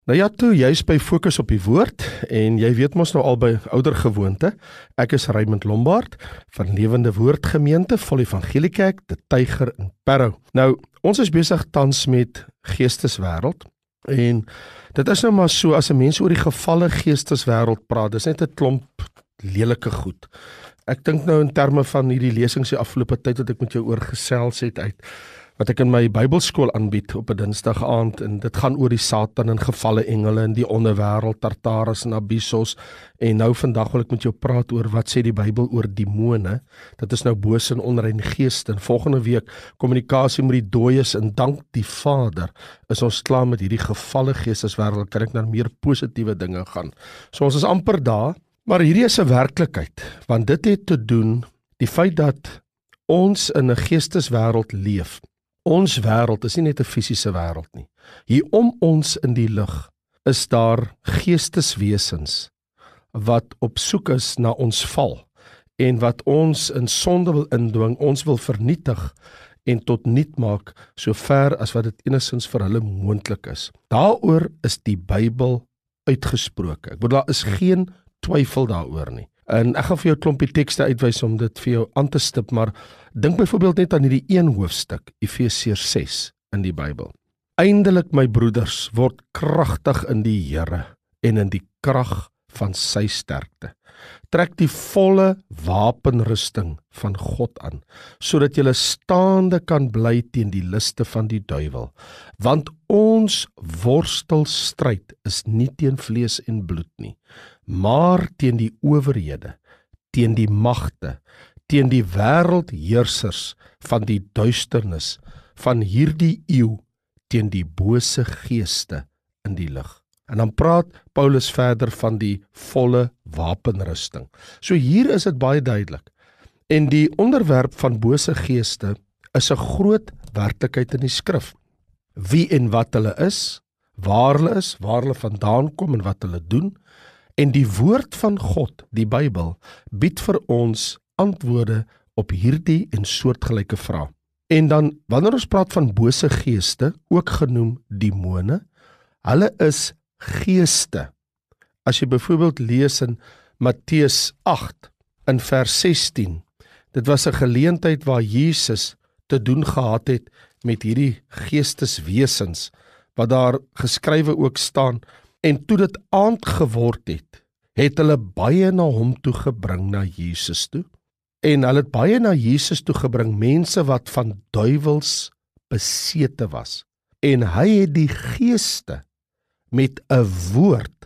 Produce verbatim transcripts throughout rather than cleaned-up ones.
Nou ja, toe, jy is by Fokus op die Woord, en jy weet mos nou al by ouder gewoonte, ek is Raymond Lombard, van Lewende Woord Gemeente, Vol Evangelie Kerk, De Tyger in Parow. Nou, ons is besig tans met Geesteswêreld, en dit is nou maar so, as 'n mens oor die gevalle Geesteswêreld praat, dis net 'n klomp lelike goed. Ek dink nou in terme van hierdie lesings die afgelope tyd wat ek met jou oor gesels het uit, wat ek in my Bybelskool aanbied op 'n Dinsdag aand, en dit gaan oor die Satan en gevalle engele en die onderwêreld, Tartarus en Abyssos, en nou vandag wil ek met jou praat oor wat sê die Bybel oor demone. Dit is nou bose en onrein geeste, en volgende week kommunikasie met die dooies, en dank die Vader is ons klaar met hierdie gevalle geesteswêreld, kan ek na meer positiewe dinge gaan. So ons is amper daar, maar hierdie is 'n werklikheid, want dit het te doen die feit dat ons in 'n geesteswêreld leef. Ons wêreld is nie net 'n fisiese wêreld nie. Hier om ons in die lug is daar geesteswesens wat op soek is na ons val en wat ons in sonde wil indwing, ons wil vernietig en tot niet maak so ver as wat dit enigstens vir hulle moontlik is. Daaroor is die Bybel uitgesproke. Ek bedoel, daar is geen twyfel daaroor nie. En ek gaan vir jou 'n klompie tekste uitwys om dit vir jou aan te stip, maar dink byvoorbeeld net aan hierdie een hoofstuk, Efesiërs ses in die Bybel. Eindelik, my broeders, word kragtig in die Here en in die krag van sy sterkte. Trek die volle wapenrusting van God aan, sodat jy staande kan bly teen die liste van die duiwel. Want ons worstelstryd is nie teen vlees en bloed nie, maar teen die owerhede, teen die magte, teen die wêreldheersers van die duisternis van hierdie eeu, teen die bose geeste in die lig. En dan praat Paulus verder van die volle wapenrusting. So hier is dit baie duidelik. En die onderwerp van bose geeste is 'n groot werklikheid in die skrif. Wie en wat hulle is, waar hulle is, waar hulle vandaan kom en wat hulle doen. En die woord van God, die Bybel, bied vir ons antwoorde op hierdie en soortgelyke vrae. En dan, wanneer ons praat van bose geeste, ook genoem demone, hulle is geeste. As jy byvoorbeeld lees in Matteus agt, in vers sestien, dit was 'n geleentheid waar Jesus te doen gehad het met hierdie geesteswesens, wat daar geskrywe ook staan, en toe dit aand geword het, het hulle baie na hom toe gebring, na Jesus toe, en hulle het baie na Jesus toe gebring, mense wat van duiwels besete was, en hy het die geeste met 'n woord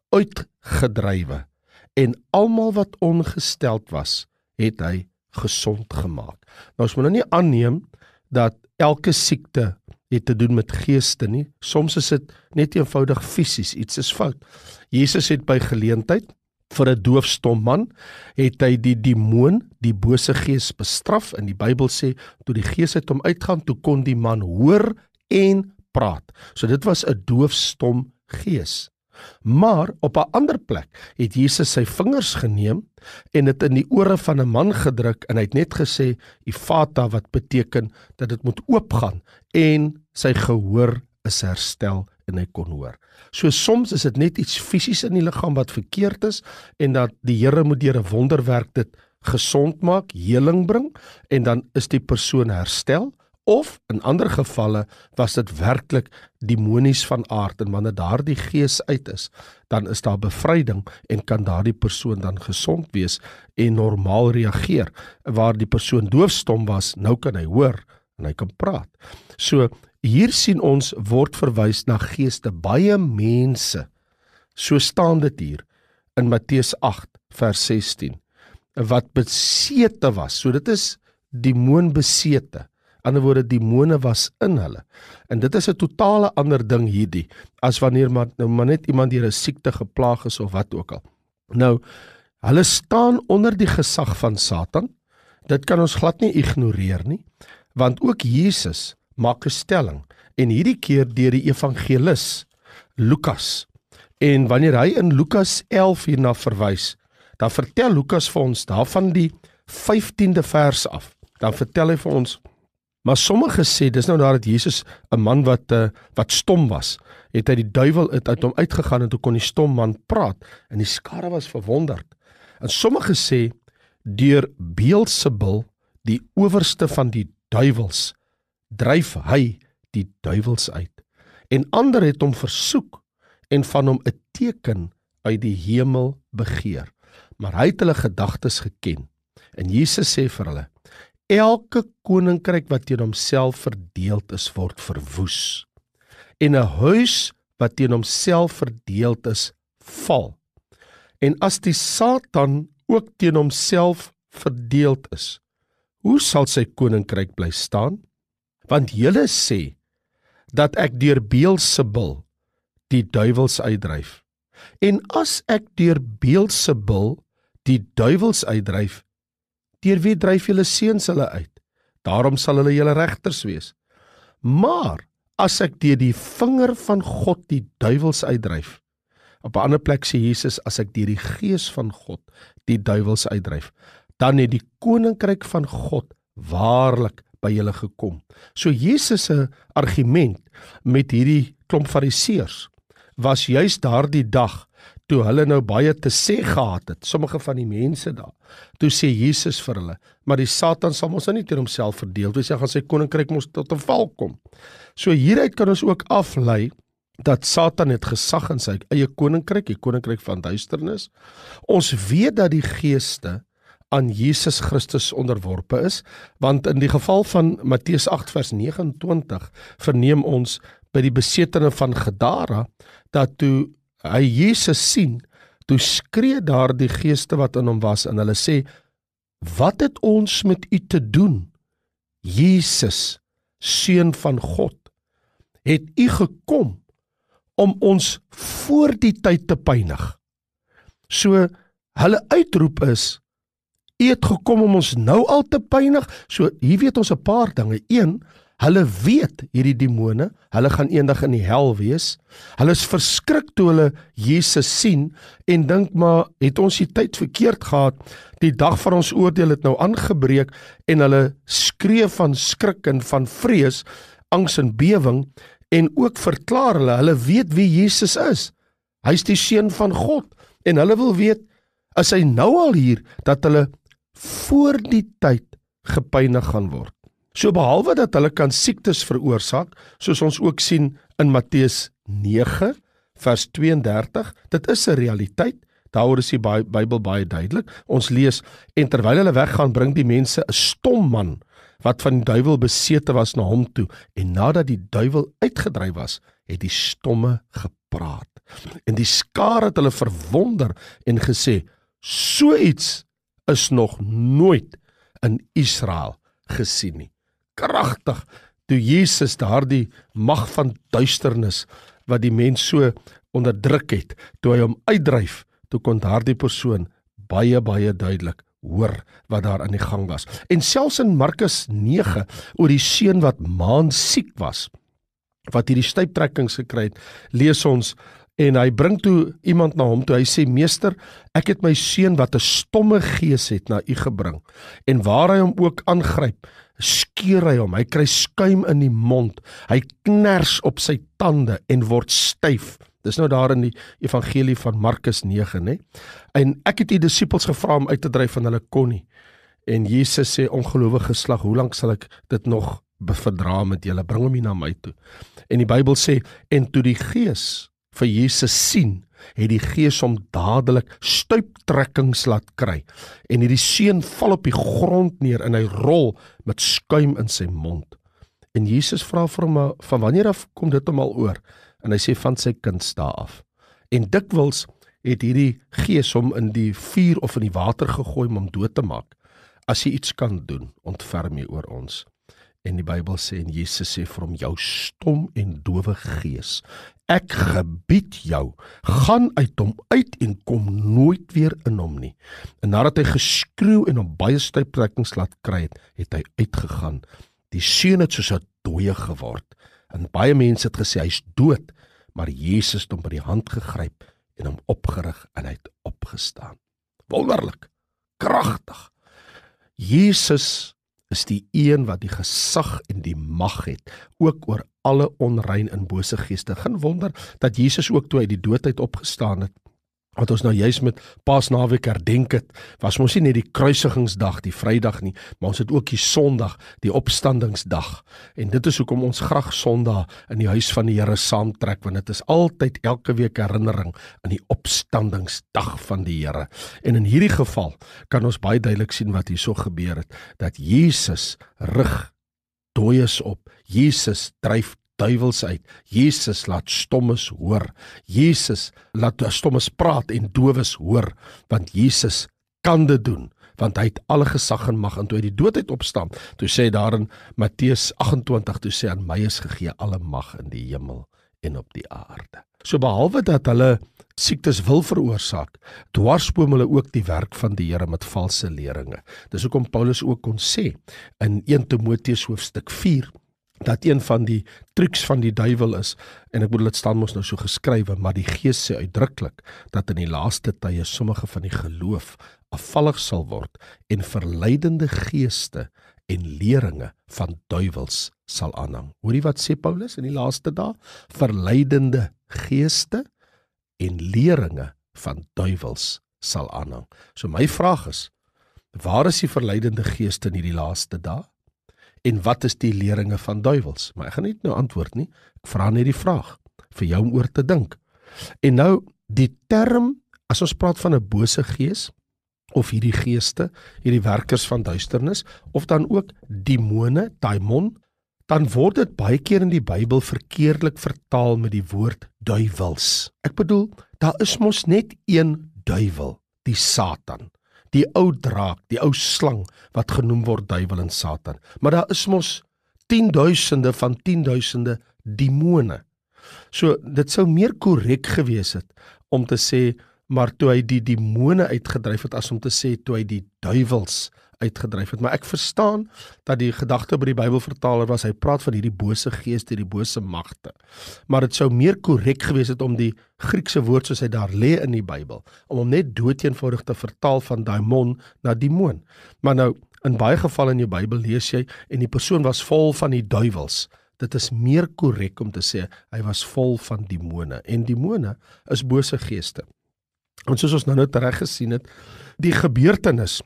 uitgedrywe, en almal wat ongesteld was, het hy gesond gemaak. Nou ons moet nou nie aanneem dat elke siekte het te doen met geeste nie. Soms is dit net eenvoudig fisies, iets is fout. Jesus het by geleentheid vir 'n doofstom man, het hy die demoon, die bose gees bestraf, en die Bybel sê, toe die gees uit hom uitgaan, toe kon die man hoor en praat. So dit was 'n doofstom gees. Maar op 'n ander plek het Jesus sy vingers geneem en dit in die ore van 'n man gedruk, en hy het net gesê, Ephata, wat beteken dat dit moet oopgaan, en sy gehoor is herstel en hy kon hoor. So soms is dit net iets fisies in die liggaam wat verkeerd is, en dat die Here moet deur 'n wonderwerk dit gesond maak, heling bring, en dan is die persoon herstel. Of in ander gevalle was dit werklik demonies van aard, en wanneer daardie gees uit is, dan is daar bevryding en kan daardie persoon dan gesond wees en normaal reageer. Waar die persoon doofstom was, nou kan hy hoor en hy kan praat. So hier sien ons word verwys na geeste, baie mense. So staan dit hier in Matteus agt vers sestien, wat besete was. So dit is demoonbesete. Ander woorde, demone was in hulle. En dit is 'n totale ander ding hierdie, as wanneer maar, nou, maar net iemand deur 'n siekte geplaag is of wat ook al. Nou, hulle staan onder die gesag van Satan. Dit kan ons glad nie ignoreer nie, want ook Jesus maak 'n stelling, en hierdie keer deur die evangelis Lukas. En wanneer hy in Lukas elf hierna verwys, dan vertel Lukas vir ons daarvan die vyftiende vers af. Dan vertel hy vir ons, maar sommige sê, dis nou nadat Jesus 'n man wat uh, wat stom was, het hy die duiwel het uit hom uitgegaan en toe kon die stom man praat en die skare was verwonderd. En sommige sê deur Beelzebul, die owerste van die duiwels, dryf hy die duiwels uit. En ander het hom versoek en van hom 'n teken uit die hemel begeer. Maar hy het hulle gedagtes geken. En Jesus sê vir hulle, elke koninkryk wat teen homself verdeeld is, word verwoes. En 'n huis wat teen homself verdeeld is, val. En as die Satan ook teen homself verdeeld is, hoe sal sy koninkryk bly staan? Want julle sê dat ek deur Beelzebul die duiwels uitdryf. En as ek deur Beelzebul die duiwels uitdryf, deur wie dryf julle seuns hulle uit? Daarom sal hulle julle regters wees. Maar as ek deur die vinger van God die duiwels uitdryf, op 'n ander plek sê Jesus, as ek deur die gees van God die duiwels uitdryf, dan het die koninkryk van God waarlik by julle gekom. So Jesus se argument met hierdie klomp fariseërs was juis daardie dag, toe hulle nou baie te sê gehad het, sommige van die mense daar, toe sê Jesus vir hulle, maar die Satan sal ons nou nie teen homself verdeel, toe sê hy gaan sy koninkryk mos tot 'n val kom. So hieruit kan ons ook aflei, dat Satan het gesag in sy eie koninkryk, die koninkryk van duisternis. Ons weet dat die geeste aan Jesus Christus onderworpe is, want in die geval van Matteus agt vers nege en twintig verneem ons by die besetene van Gadara, dat toe hy Jesus sien, toe skree daar die geeste wat in hom was, en hulle sê, wat het ons met u te doen? Jesus, seun van God, het u gekom om ons voor die tyd te pynig. So, hulle uitroep is, u het gekom om ons nou al te pynig. So, hier weet ons 'n paar dinge. Een, hulle weet hierdie demone, hulle gaan eendag in die hel wees. Hulle is verskrik toe hulle Jesus sien en dink, maar het ons die tyd verkeerd gehad? Die dag van ons oordeel het nou aangebreek en hulle skree van skrik en van vrees, angs en bewing, en ook verklaar hulle, hulle weet wie Jesus is. Hy is die seun van God en hulle wil weet, is hy nou al hier, dat hulle voor die tyd gepynig gaan word. So behalwe dat hulle kan siektes veroorsaak, soos ons ook sien in Matteus nege vers twee en dertig, dit is 'n realiteit, daaroor is die Bybel baie duidelik. Ons lees, en terwyl hulle weggaan, bring die mense 'n stom man, wat van die duiwel besete was, na hom toe, en nadat die duiwel uitgedryf was, het die stomme gepraat. En die skare het hulle verwonder en gesê, so iets is nog nooit in Israel gesien nie. Kragtig, toe Jesus daardie mag van duisternis, wat die mens so onderdruk het, toe hy hom uitdryf, toe kon daardie persoon baie, baie duidelik hoor wat daar aan die gang was. En selfs in Markus nege, oor die seun wat maansiek was, wat hierdie stuiptrekkings gekry het, lees ons, en hy bring toe iemand na hom toe, hy sê, meester, ek het my seun wat 'n stomme gees het na u gebring, en waar hy hom ook aangryp, skeur hy hom, hy kry skuim in die mond, hy kners op sy tande en word styf. Dis nou daar in die evangelie van Markus nege, né? En ek het die disippels gevra om uit te dryf, en hulle kon nie. En Jesus sê, ongelowige geslag, hoe lank sal ek dit nog verdra met julle? Bring hom hier na my toe. En die Bybel sê, en toe die gees vir Jesus sien, het die gees hom dadelik stuiptrekkings laat kry. En hierdie seun val op die grond neer en hy rol met skuim in sy mond. En Jesus vra vir hom, van wanneer af kom dit hom al oor? En hy sê, van sy kindsdae af. En dikwels het hierdie gees hom in die vuur of in die water gegooi om hom dood te maak. As jy iets kan doen, ontferm jy oor ons. En die Bybel sê, en Jesus sê vir hom, jou stom en dowe gees, ek gebied jou, gaan uit hom uit en kom nooit weer in hom nie. En nadat hy geskreeu en hom baie stuiptrekkings laat kry het, het hy uitgegaan. Die seun het soos 'n dooie geword. En baie mense het gesê, hy is dood, maar Jesus het hom by die hand gegryp en hom opgerig en hy het opgestaan. Wonderlik, kragtig. Jesus is die een wat die gesag en die mag het, ook oor alle onrein en bose geeste. Geen wonder dat Jesus ook toe hy die dood uit opgestaan het, wat ons nou juist met Paasnaweek herdenk het, was mos nie net die kruisigingsdag, die Vrydag nie, maar ons het ook die Sondag, die opstandingsdag. En dit is hoekom ons graag Sondag in die huis van die Here saamtrek, want dit is altyd elke week herinnering aan die opstandingsdag van die Here. En in hierdie geval kan ons baie duidelik sien wat hier so gebeur het, dat Jesus rig dooies op, Jesus dryf duiwels uit, Jesus laat stommes hoor, Jesus laat stommes praat en dowes hoor, want Jesus kan dit doen, want hy het alle gesag en mag, en toe hy die dood uit opstaan, toe sê daar in Matteus agt-en-twintig, toe sê aan my is gegee alle mag in die hemel en op die aarde. So behalwe dat hulle siektes wil veroorsaak, dwarsboom hulle ook die werk van die Here met valse leringe. Dis hoekom Paulus ook kon sê, in eerste Timoteus hoofstuk vier, dat een van die trucs van die duiwel is, en ek bedoel, dit staan mos nou so geskrywe, maar die Gees sê uitdruklik, dat in die laaste tye sommige van die geloof afvallig sal word, en verleidende geeste en leringe van duiwels sal aanhang. Hoorie wat sê Paulus in die laaste dae? Verleidende geeste en leringe van duiwels sal aanhang. So my vraag is, waar is die verleidende geeste in die laaste dae? En wat is die leringe van duiwels? Maar ek gaan nie nou antwoord nie, ek vra net die vraag, vir jou om oor te dink. En nou, die term, as ons praat van 'n bose gees, of hierdie geeste, hierdie werkers van duisternis, of dan ook demone, daimon, dan word dit baie keer in die Bybel verkeerdelik vertaal met die woord duiwels. Ek bedoel, daar is mos net een duiwel, die Satan. Die ou draak, die ou slang, wat genoem word duiwel en Satan. Maar daar is mos tienduisende van tienduisende demone. So, dit sou meer korrek gewees het, om te sê, maar toe hy die demone uitgedryf het, as om te sê, toe hy die duiwels uitgedryf het. Maar ek verstaan, dat die gedagte by die Bybelvertaler was, hy praat van hierdie bose geeste, die bose magte. Maar het sou meer korrek gewees het, om die Griekse woord, soos hy daar lê in die Bybel, om hom net doodeenvoudig te vertaal van daimon na demon. Maar nou, in baie geval in jou Bybel lees jy, en die persoon was vol van die duiwels. Dit is meer korrek om te sê, hy was vol van demone. En demone is bose geeste. En soos ons nou nou tereg gesien het, die gebeurtenis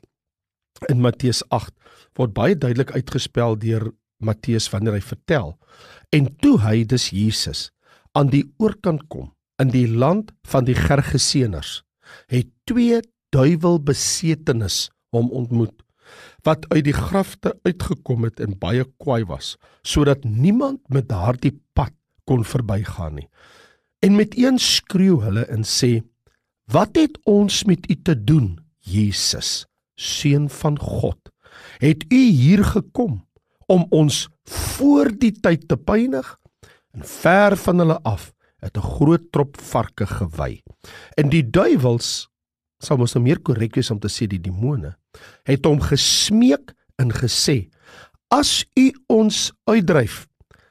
in Matteus agt word baie duidelik uitgespel deur Matteus wanneer hy vertel. En toe hy, dis Jesus, aan die oorkant kom, in die land van die Gergeseners, het twee duiwelbesetenes hom ontmoet, wat uit die grafte uitgekom het en baie kwaai was, sodat niemand met daardie pad kon verbygaan nie. En met een skreeu hulle en sê, wat het ons met u te doen, Jesus, Seun van God? Het u hier gekom om ons voor die tyd te pynig? En ver van hulle af het 'n groot trop varke gewy. En die duiwels, sal ons nou meer korrek wees om te sê die demone, het hom gesmeek en gesê, as u ons uitdryf,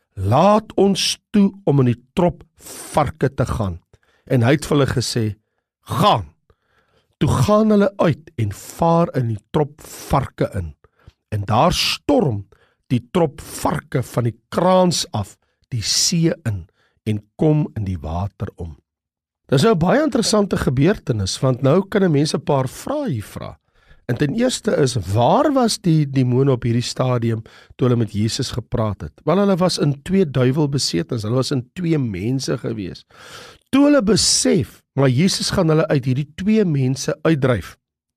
laat ons toe om in die trop varke te gaan. En hy het vir hulle gesê, gaan. Toe gaan hulle uit en vaar in die trop varke in. En daar storm die trop varke van die kraans af die see in en kom in die water om. Dis nou 'n baie interessante gebeurtenis, want nou kan 'n mens 'n paar vrae hier vra. En ten eerste is, waar was die demone op hierdie stadium toe hulle met Jesus gepraat het? Wel, hulle was in twee duiwelbesetens, hulle was in twee mense gewees. Toe hulle besef, maar Jesus gaan hulle uit hierdie twee mense uitdryf,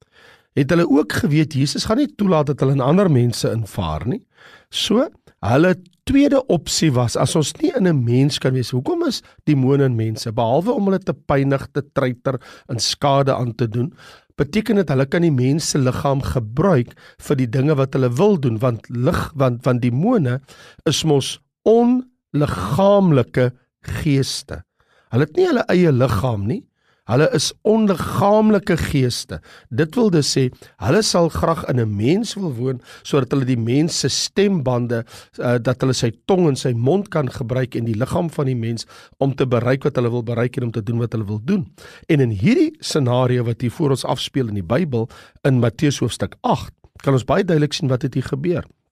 het hulle ook geweet, Jesus gaan nie toelaat dat hulle in ander mense invaar nie. So, hulle tweede opsie was, as ons nie in 'n mens kan wees, hoekom is demone in mense? Behalwe om hulle te pynig, te treiter en skade aan te doen, beteken dit hulle kan die mens se liggaam gebruik vir die dinge wat hulle wil doen, want lig, want, want demone is mos onliggaamlike geeste. Hulle het nie hulle eie liggaam nie, hulle is onliggaamlike geeste. Dit wil dus sê, hulle sal graag in 'n mens wil woon, sodat hulle die mens se stembande, uh, dat hulle sy tong en sy mond kan gebruik en die liggaam van die mens, om te bereik wat hulle wil bereik en om te doen wat hulle wil doen. En in hierdie scenario wat hier voor ons afspeel in die Bybel, in Matteus hoofstuk agt, kan ons baie duidelik sien wat het hier gebeur.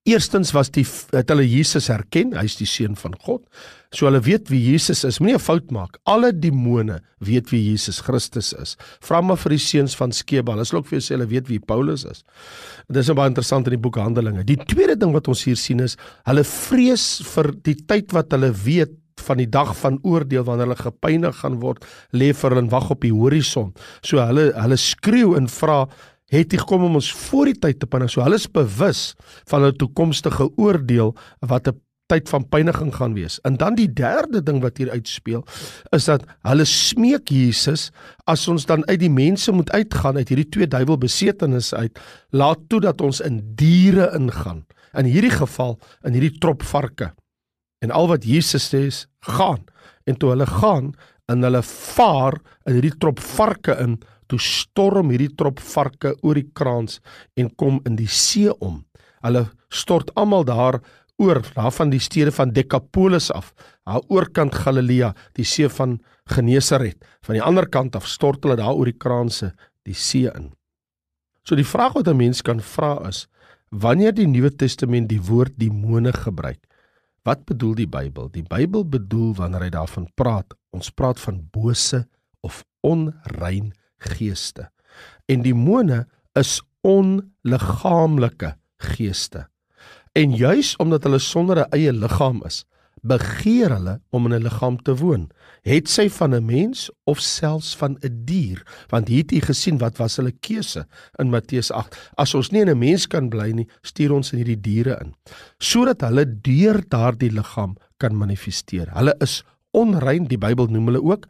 Eerstens was die, het hulle Jesus herken, hy is die seun van God, so hulle weet wie Jesus is, moenie 'n fout maak, alle demone weet wie Jesus Christus is, vra maar vir die seuns van Skeba, hulle sal ook vir jou sê, hulle weet wie Paulus is. Dit is baie interessant in die boek Handelinge. Die tweede ding wat ons hier sien is, hulle vrees vir die tyd wat hulle weet, van die dag van oordeel, wanneer hulle gepynig gaan word, lê vir hulle en wag op die horison. So hulle, hulle skreeu en vra, het hy gekom om ons voor die tyd te pynig, so hulle is bewus van hulle toekomstige oordeel, wat 'n tyd van pyniging gaan wees. En dan die derde ding wat hier uitspeel, is dat hulle smeek Jesus, as ons dan uit die mense moet uitgaan, uit hierdie twee duiwelbesetenisse uit, laat toe dat ons in diere ingaan, in hierdie geval, in hierdie trop varke. En al wat Jesus sê is, gaan, en toe hulle gaan, en hulle vaar in hierdie trop varke in, toe storm hierdie trop varke oor die kraans en kom in die see om. Hulle stort almal daar oor, daar van die stede van Decapolis af, daar oorkant Galilea, die see van Genesaret. Van die ander kant af stort hulle daar oor die kraanse die see in. So die vraag wat 'n mens kan vra is, wanneer die Nuwe Testament die woord demone gebruik, wat bedoel die Bybel? Die Bybel bedoel wanneer hy daarvan praat, ons praat van bose of onrein geeste. En demone is onliggaamlike geeste. En juis omdat hulle sonder 'n eie liggaam is, begeer hulle om in 'n liggaam te woon. Het sy van 'n mens of selfs van 'n dier? Want hier het jy gesien wat was hulle keuse in Matteus agt. As ons nie in 'n mens kan bly nie, stuur ons in hierdie diere in, sodat hulle deur daardie liggaam kan manifesteer. Hulle is onrein, die Bybel noem hulle ook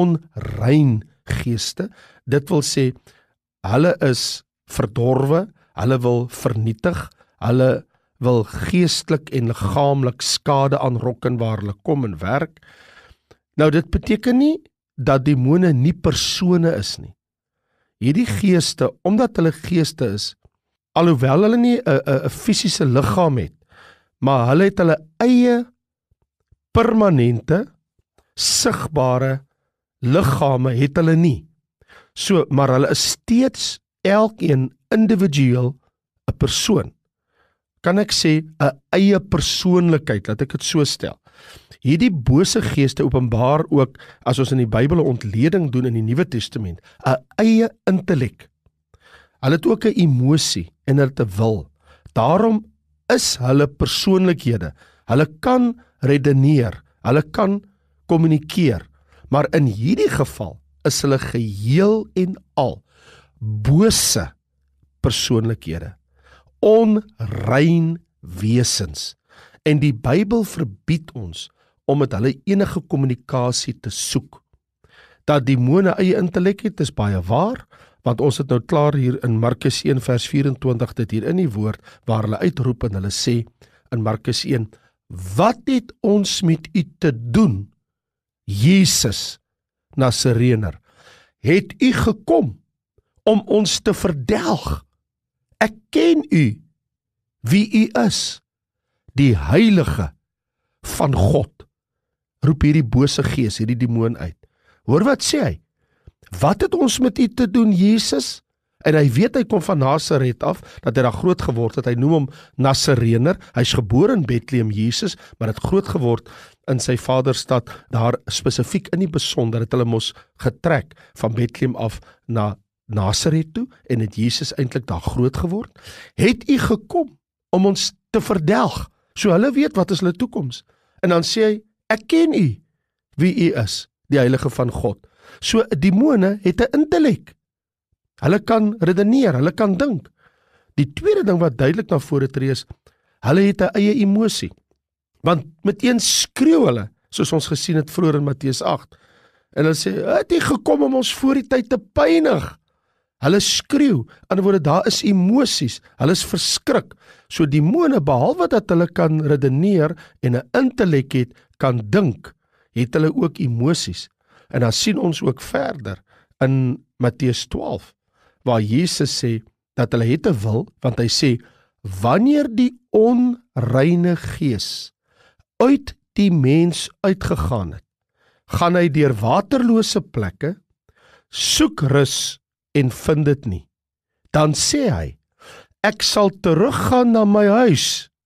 onrein geeste. Dit wil sê, hulle is verdorwe, hulle wil vernietig, hulle wil geestelik en liggaamlik skade aanrokken waar hulle kom en werk. Nou dit beteken nie dat demone nie persone is nie. Hierdie geeste, omdat hulle geeste is, alhoewel hulle nie 'n 'n fisiese liggaam het, maar hulle het hulle eie permanente, sigbare liggame het hulle nie. So, maar hulle is steeds elkeen individueel 'n persoon. Kan ek sê 'n eie persoonlikheid, laat ek dit so stel. Hierdie bose geeste openbaar ook, as ons in die Bybel 'n ontleding doen in die Nuwe Testament, 'n eie intellek. Hulle het ook 'n emosie en hulle het 'n wil. Daarom is hulle persoonlikhede. Hulle kan redeneer, hulle kan kommunikeer, maar in hierdie geval is hulle geheel en al bose persoonlikhede, onrein wesens. En die Bybel verbied ons om met hulle enige kommunikasie te soek. Dat demone eie intellek het, is baie waar, want ons het nou klaar hier in Markus een vers vyf-en-twintig dit hier in die woord, waar hulle uitroep en hulle sê in Markus een, wat het ons met u te doen, Jesus Nasarener? Het u gekom om ons te verdelg? Ek ken u, wie u is, die heilige van God. Roep hierdie bose gees, hierdie demoon uit. Hoor wat sê hy? Wat het ons met u te doen, Jesus? En hy weet hy kom van Nasaret af, dat hy daar groot geword het. Hy noem hom Nasarener. Hy is gebore in Bethlehem, Jesus, maar het groot geword in sy vaderstad, daar spesifiek in die besonder, het hulle mos getrek van Bethlehem af na Nasaret toe, en het Jesus eintlik daar groot geword. Het u gekom om ons te verdelg? So hulle weet wat is hulle toekoms. En dan sê hy, ek ken u, wie u is, die heilige van God. So demone het 'n intellek. Hulle kan redeneer, hulle kan dink. Die tweede ding wat duidelik na vore tree is, hulle het 'n eie emosie. Want meteen skreeu hulle, soos ons gesien het vroeër in Matteus agt. En hulle sê, het jy gekom om ons voor die tyd te pynig? Hulle skreeu, aan die woorde, daar is emosies, hulle is verskrik. So demone, behalwe dat hulle kan redeneer en 'n intellek het, kan dink, het hulle ook emosies. En dan sien ons ook verder in Matteus twaalf, waar Jesus sê, dat hulle het 'n wil, want hy sê, wanneer die onreine gees uit die mens uitgegaan het, gaan hy deur waterlose plekke, soek rus en vind dit nie. Dan sê hy, ek sal teruggaan na my huis,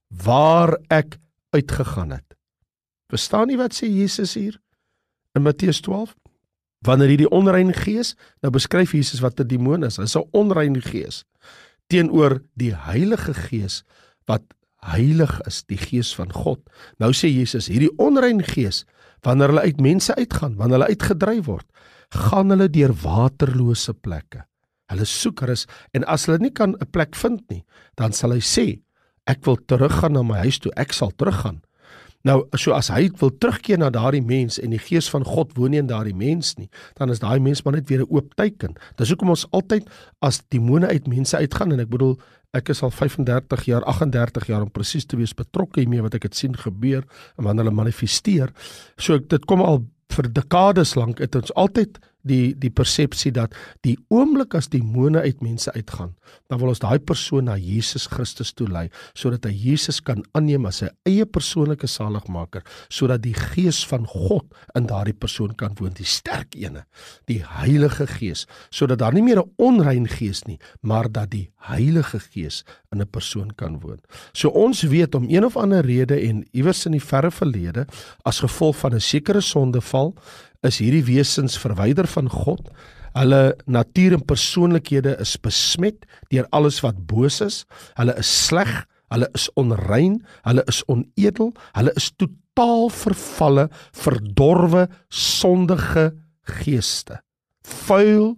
waar ek uitgegaan het. Verstaan nie wat sê Jesus hier in Matteus twaalf? Wanneer hierdie onreine gees, nou beskryf Jesus wat 'n demoon is. Hy is 'n onreine gees teenoor die Heilige Gees wat heilig is, die Gees van God. Nou sê Jesus, hierdie onreine gees, wanneer hulle uit mense uitgaan, wanneer hulle uitgedryf word, gaan hulle deur waterlose plekke. Hulle soek rus, en as hulle nie kan 'n plek vind nie, dan sal hy sê, ek wil teruggaan na my huis toe, ek sal teruggaan. Nou, so as hy wil terugkeer na daardie mens, en die Gees van God woon nie in daardie mens nie, dan is daai mens maar net weer 'n oop teiken. Dis hoekom ons altyd, as demone uit mense uitgaan, en ek bedoel, ek is al vyfendertig jaar, aggendertig jaar om presies te wees betrokke hiermee wat ek het sien gebeur, en wanneer hulle manifesteer, so dit kom al vir dekades lank, het ons altyd die, die persepsie dat die oomblik as demone uit mense uitgaan, dan wil ons daai persoon na Jesus Christus toe lei, sodat hy Jesus kan aanneem as sy eie persoonlike saligmaker, sodat die Gees van God in daardie persoon kan woon, die sterk ene, die Heilige Gees, sodat daar nie meer 'n onrein gees nie, maar dat die Heilige Gees in 'n persoon kan woon. So ons weet om een of ander rede, en iewers in die verre verlede, as gevolg van 'n sekere sondeval, is hierdie wesens verwyder van God. Hulle natuur en persoonlikhede is besmet deur alles wat boos is. Hulle is sleg, hulle is onrein, hulle is onedel, hulle is totaal vervalle, verdorwe, sondige geeste. Vuil,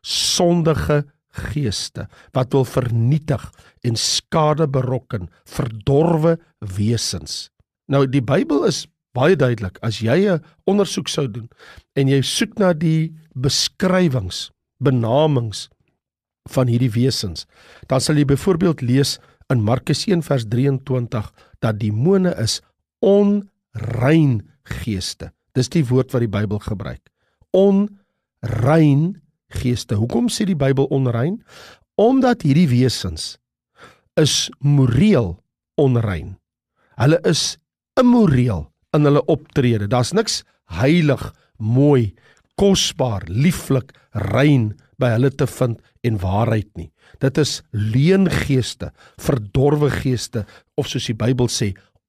sondige geeste, wat wil vernietig en skade berokken, verdorwe wesens. Nou, die Bybel is baie duidelik, as jy 'n ondersoek sou doen, en jy soek na die beskrywings, benamings van hierdie wesens, dan sal jy byvoorbeeld lees in Markus een vers drieëntwintig, dat demone is onrein geeste. Dis die woord wat die Bybel gebruik. Onrein geeste. Hoekom sê die Bybel onrein? Omdat hierdie wesens is moreel onrein. Hulle is immoreel in hulle optrede. Daar's niks heilig, mooi, kosbaar, lieflik, rein by hulle te vind en waarheid nie. Dit is leengeeste, verdorwe geeste, of soos die Bybel sê,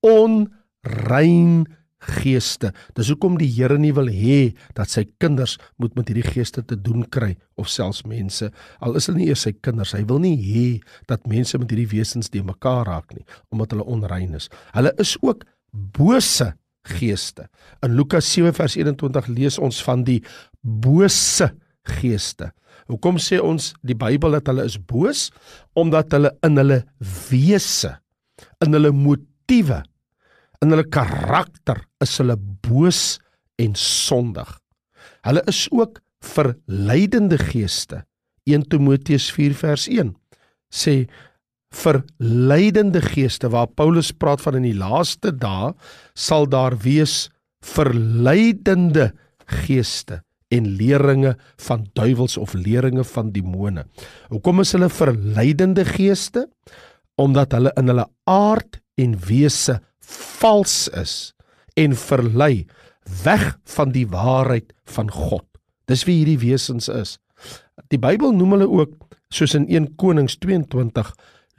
onrein geeste. Dis hoekom die Here nie wil hê dat sy kinders moet met hierdie geeste te doen kry, of selfs mense, al is hulle nie eers sy kinders, hy wil nie hê dat mense met hierdie wesens die mekaar raak nie, omdat hulle onrein is. Hulle is ook bose geeste. In Lukas sewe vers eenentwintig lees ons van die bose geeste. Hoekom sê ons die Bybel dat hulle is boos? Omdat hulle in hulle wese, in hulle motiewe, in hulle karakter is hulle boos en sondig. Hulle is ook verleidende geeste. een Timoteus vier vers een sê verleidende geeste, waar Paulus praat van in die laaste dae sal daar wees verleidende geeste en leringe van duiwels of leringe van demone. Hoekom is hulle verleidende geeste? Omdat hulle in hulle aard en wese vals is en verlei weg van die waarheid van God. Dis wie hierdie wesens is. Die Bybel noem hulle ook, soos in een Konings tweeëntwintig,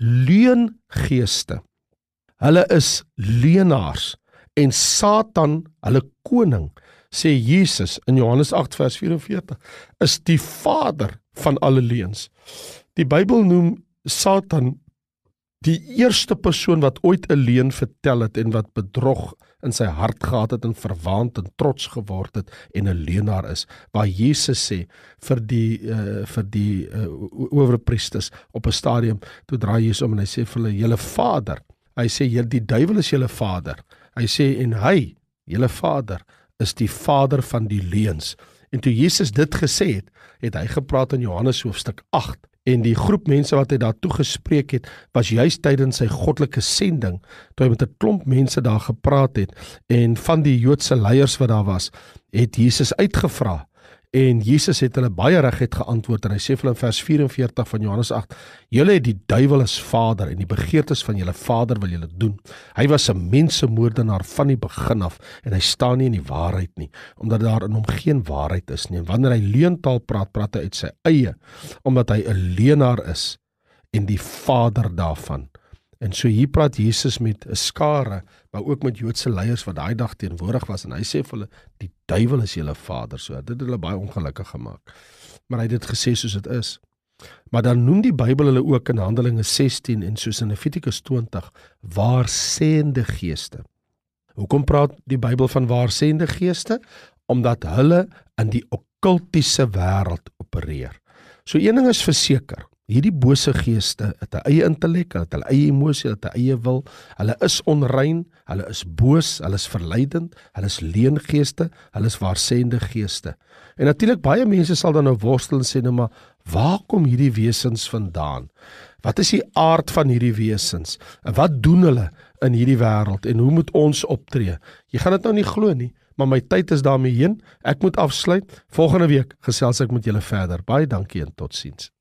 leungeeste. Hulle is leenaars en Satan, hulle koning, sê Jesus in Johannes agt vers vyf-en-veertig, is die vader van alle leuns. Die Bybel noem Satan die eerste persoon wat ooit 'n leuen vertel het en wat bedrog in sy hart gehad het en verwaand en trots geword het en 'n leuenaar is, waar Jesus sê vir die uh, vir die uh, owerpriesters op 'n stadium, toe draai Jesus om en hy sê vir hulle, julle vader, hy sê die duiwel is julle vader, hy sê en hy, julle vader, is die vader van die leuns. En toe Jesus dit gesê het, het hy gepraat in Johannes hoofstuk agt, en die groep mense wat hy daartoe gespreek het, was juist tydens sy goddelike sending, toe hy met 'n klomp mense daar gepraat het, en van die Joodse leiers wat daar was, het Jesus uitgevra, en Jesus het hulle baie reguit geantwoord, en hy sê vir hulle in vers vyf-en-veertig van Johannes agt, julle het die duiwel as vader, en die begeertes van julle vader wil julle doen. Hy was 'n mensemoordenaar van die begin af, en hy staan nie in die waarheid nie, omdat daar in hom geen waarheid is nie, en wanneer hy leuntaal praat, praat hy uit sy eie, omdat hy 'n leenaar is, en die vader daarvan En so hier praat Jesus met 'n skare, maar ook met Joodse leiers wat daai dag teenwoordig was, en hy sê vir hulle, die duiwel is julle vader, so dit het hulle baie ongelukkig gemaak. Maar hy het dit gesê soos dit is. Maar dan noem die Bybel hulle ook in Handelinge sestien en soos in Levitikus twintig, waarsêende geeste. Hoekom praat die Bybel van waarsêende geeste? Omdat hulle in die okkultiese wêreld opereer. So een ding is verseker, hierdie bose geeste het 'n eie intellek, hulle het hulle eie emosie, hulle het 'n eie wil, hulle is onrein, hulle is boos, hulle is verleidend, hulle is leengeeste, hulle is waarsêende geeste. En natuurlik baie mense sal dan nou worstel en sê, nou maar, waar kom hierdie wesens vandaan? Wat is die aard van hierdie wesens? En wat doen hulle in hierdie wêreld? En hoe moet ons optree? Jy gaan dit nou nie glo nie, maar my tyd is daarmee heen. Ek moet afsluit. Volgende week gesels ek met julle verder. Baie dankie en totsiens.